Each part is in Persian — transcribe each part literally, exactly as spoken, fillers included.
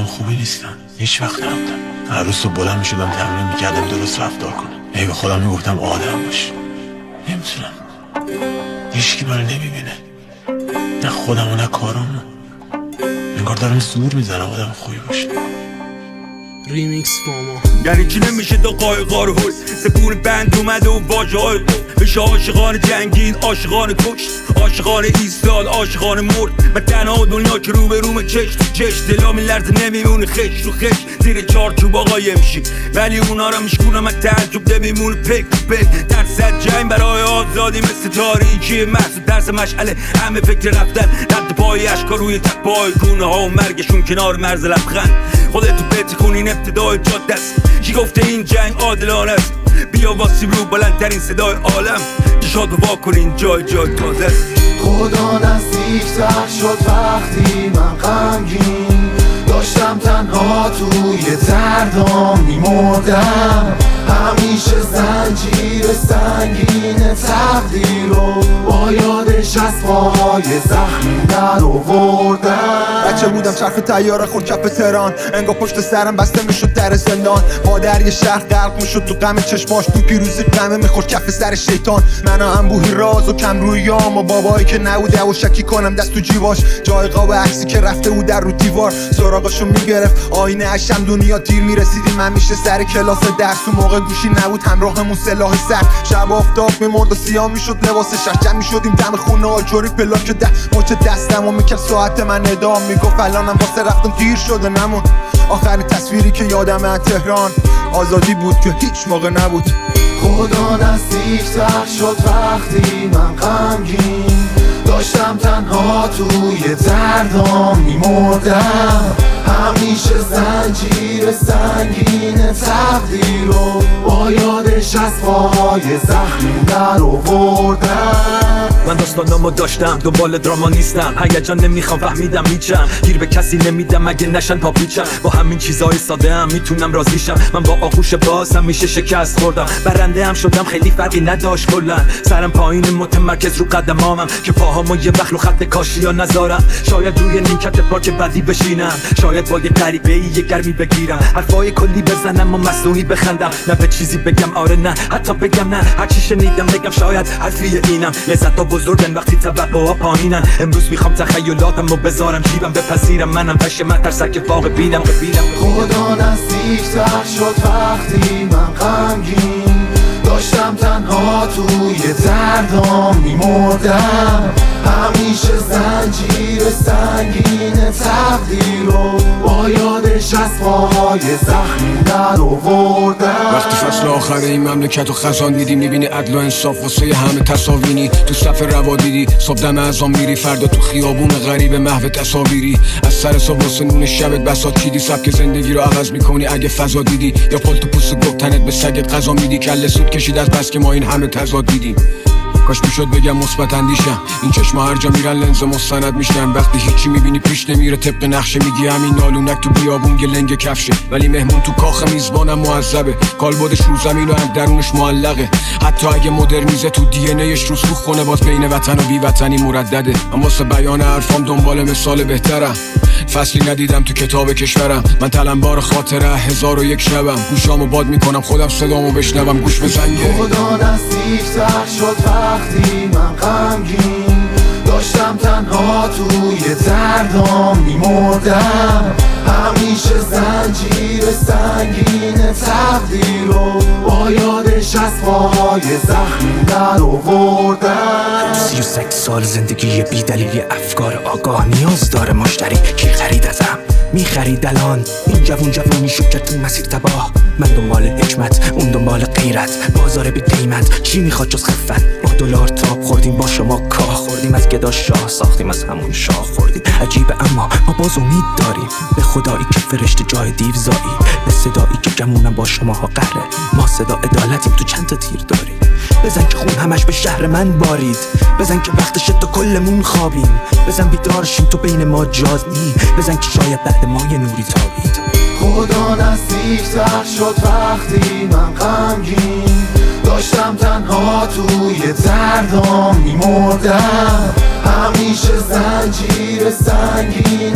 خوبی نیستم، هیچ وقت نبودم. هر روز صبح بلند میشدم تمرین میکردم درست رفتار کنم. هی به خودم میگفتم آدم باش. نمیتونم، هیچکی منو نمیبینه، نه خودم و نه کارامو. انگار دارم زور میزنم آدم خوبی باشه. ریمیکس فاما یعنی چی نمیشه دا قایقا رو هل سپون بند اومده و واجه های بشه عاشقان جنگین، عاشقان کشت، عاشقان ایستاد، عاشقان مرد. من تنها دنیا که رو به روم چش تو چش دلا میلرزه نمیمونه خش رو خش زیر چارچوب آقا یمشی، ولی اونا را میشکونم من تعجب نمیمونه پک تو پک. درصد جنگ برای آزادی مثل تاریکی محسوب درس مشعله همه فکر رفتن رد پای اشکا روی تک پای گونه ها و مرگشون کنار مرز لبخند. خودتو بتکن این ابتدای جاده است، کی گفته این جنگ عادلانه است؟ بیا واسیم رو بلندترین صدای عالم چشات رو واکنین جای جای تازه است. خدا نزدیکتر شد وقتی من غمگین داشتم تنها توی دردام میمردم. همیشه زنجیر سنگین تقدیر رو با یادش از پاهای زخمی در آوردم. بچه بودم چرخ تیاره خورد کف تهران، انگار پشت سرم بسته میشد در زندان. مادر یه شهر غرق میشد تو غم چشماش، تو پیروزی غمه میخورد کف سر شیطان. من و انبوهی راز و کم رویام و بابایی که نبوده و شکی کنم دست تو جیباش. جای قاب عکسی که رفته بود در رو دیوار سراغاشو میگرفت آینه اشم دنیا دیر میرسیدیم همیشه سر کلاس درس و موقع گوشی نبود همراهمون سلاح سر. شب آفتاب میمرد و سیاه میشد لباس شش جمع میشدیم دم خونه آجوری پلاک ده مچ دستم و میکرد ساعت من ادام میگفت الانم واسه رفتم دیر شده نمون. آخرین تصویری که یادم از تهران آزادی بود که هیچ موقع نبود. خدا نزدیکتر شد وقتی من غمگین داشتم تنها توی دردام میمردم. همیشه زنجیر سنگین تقدیر رو با یادش از پاهای زخمی در آوردم. من داستانامو داشتم دنبال دراما نیستم، هیجان نمیخوام فهمیدم میچم، گیر به کسی نمیدم مگه نشن تا پیچم. با همین چیزای ساده هم میتونم راضیشم، من با آغوش باز همیشه شکست خوردم. برنده هم شدم خیلی فرقی نداشت کلا، سرم پایین متمرکز رو قدمامم که پاهامو یه وقت رو خط کاشیا نذارم. شاید روی نیمکت پارک بعدی بشینم، شاید با یه غریبه‌ای یه گرمی بگیرم، حرفای کلی بزنم و مصنوعی بخندم. نه به چیزی بگم آره نه حتی بگم نه، هر چی شنیدم بگم شاید حرفی اینم. لذت بزرگن وقتی توقعها پایینن، امروز میخوام تخیلاتمو بذارم جیبم بپذیرم منم پشه من ترسک واقع بینم ببینم. خدا نزدیکتر شد وقتی من غمگین داشتم تنها توی دردام میمردم. همیشه زنجیر سنگین تقدیر رو با یادش از پاهای زخمی در آوردم. وقتی فصل آخر این مملکت و خزان دیدی میبینی عدل و انصاف واسه همه تصاوینی. تو صف روا دیدی صبح دم اذان میری، فردا تو خیابون غریب محو تصاویری. از سر صبح واسه نون شبت بساط چیدی، سبک زندگی رو عوض میکنی اگه فضا دیدی، یا پل تو پوست گفتنت به سگت غذا میدی. کله سود کشید از بس که ما این همه تضاد دیدیم. کاش میشد بگم مثبت اندیشم، این چشما هر جا میرن لنز مستند میشن. وقتی هیچی میبینی پیش نمیره طبق نقشه، میگی همین نالونک تو بیابون گلنگ کفشه، ولی مهمون تو کاخ میزبانم معذبه. کالبدش رو زمین و درونش معلقه، حتی اگه مدرنیزه تو دی ان ایش رو سوخ کنه باز بین وطن و بی وطنی مردده. اما واسه بیان حرفام دنبال مثال بهترم، فصلی ندیدم تو کتاب کشورم. من تلمبار خاطره هزار و یک شبم، گوشامو باد میکنم خودم صدامو بشنوم گوش به زنگه. خدا نزدیکتر شد وقتی من غمگین داشتم تنها توی دردام میمردم. همیشه زنجیر سنگین تقدیر رو با یادش از پاهای زخمی در آوردم. سی و سه سال زندگی بی دلیلی افکار آگاه نیاز داره مشتری. کی خرید ازم میخرید الان؟ این جوون جوونی شد که تو مسیر تباه. من دنبال حکمت اون دنبال غیرت، بازار بی قیمت چی میخواد جز خفت؟ با دلار تاب خوردیم با شما کاه خوردیم، از گدا شاه ساختیم از همون شاه خوردیم. عجیبه اما ما باز امید داریم به خدایی که فرشته جای دیو زایی، به صدایی که گمونم با شما ها قره. ما صدا عدالتیم تو چند تا تیر داریم. بزن که خون همش به شهر من بارید، بزن که وقتش تو کلمون خوابیم، بزن بیدارشیم تو بین ما جادنی، بزن که شاید بعد ما یه نوری تابید. خدا نزدیکتر شد وقتی من غمگین داشتم تنها توی دردام میمردم. همیشه زنجیر سنگین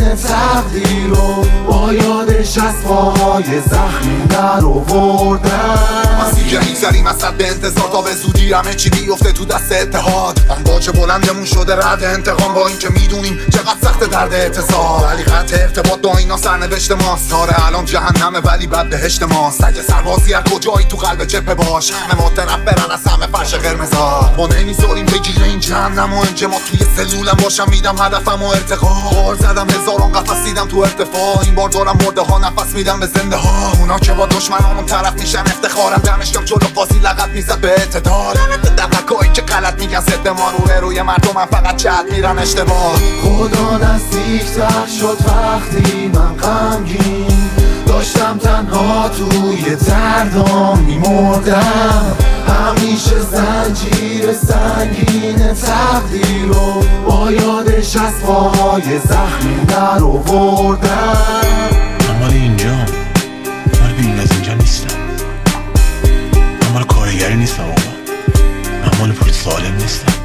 تقدیر رو با یادش از پاهای زخمی در آوردم. مسیر میگذریم از صد به انتظار تا به زودی همه چی بیفته تو دست اتحاد. هم باج بلندمون شده رد انتقام با اینکه میدونیم چقدر سخت درد اتصال، ولی خط ارتباط با اینا سرنوشت ماست. آره الان جهنمه ولی بعد بهشت ماست. اگه سربازی هر کجایی تو قلب جبهه باش، همه مترف برن از همه فرش قرمزا. ما نمیذاریم بگیره این جهنم و اینجا ما توی سلولم باشم میدم هدفم و ارتقا. بار زدم هزاران قفس دیدم تو ارتفاع، این بار دارم مرده ها نفس میدم به زنده ها. اونا که با دشمنامون طرف میشن افتخارم دمشکم جلو بازی لغت میزد به اعتدال. دقیقایی که غلط میگن ضد ما روی روی مردمم فقط چت میرن اشتباه. خدا نزدیکتر شد وقتی من غمگین داشتم تنها توی دردام میمردم. همیشه زنجیر سنگین تقدیر رو با یادش از پاهای زخمی در آوردم. من مال اینجا، مال بیرون از اینجا نیستم. من مال کارگری نیستم آقا، من مال پول سالم نیستم.